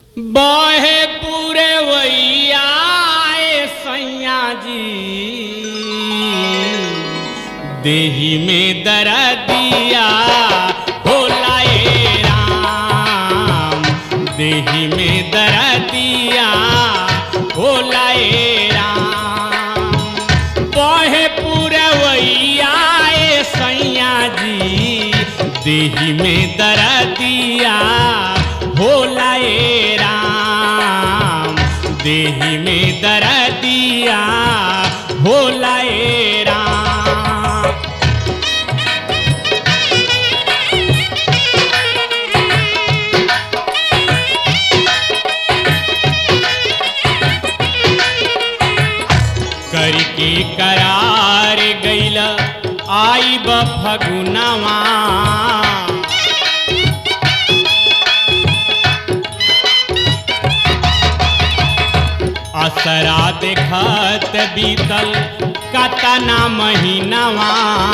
बहे पूरे वैया सैया जी देही में दर्दिया होला ए राम देही में दर्दिया होला ए राम बहे पूरे वैया सैया जी देही में दर्दिया होला ए राम देही में दर्दिया होला ए राम। करके करार गैला आई बफगुनवा असरा देखत बीतल कतना महीनवा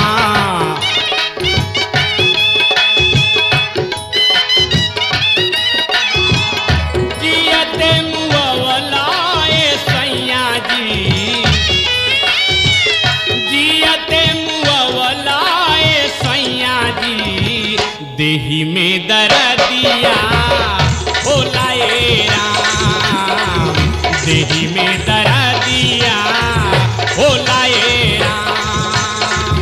जियते मुअवला सैया जी जियते मुअवला सैया जी देही में दर्दिया होला ए राम देही में दर्दिया होला ए राम।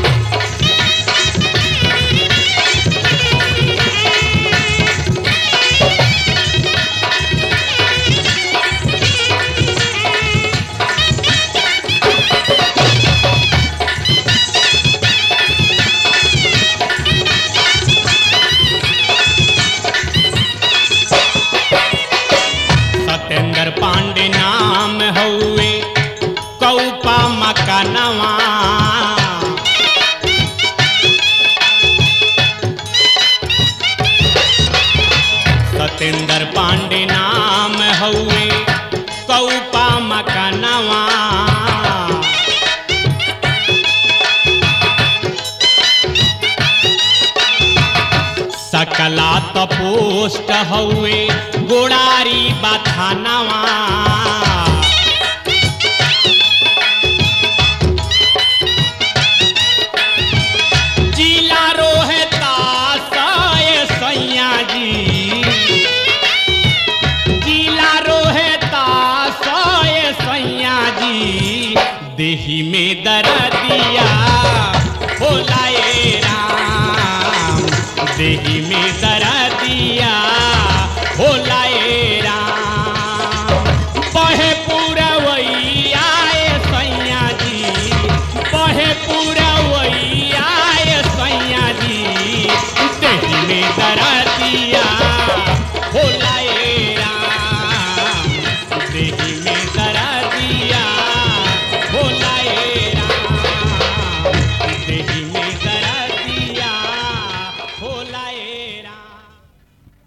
सत्येंद्र पांडे नाम हउए कौपा मकानवा सत्येंद्र पांडे नाम हउए कौपा मकानवा सकला तपोष्ट हउए गोड़ारी बथानवा जिला रोहता सैया जी जिला रोहता सैया जी देही में दर्दिया होला ए राम देही में दर्दिया होला ए राम। बहे पूरा वैया सैया जी बहे पूरा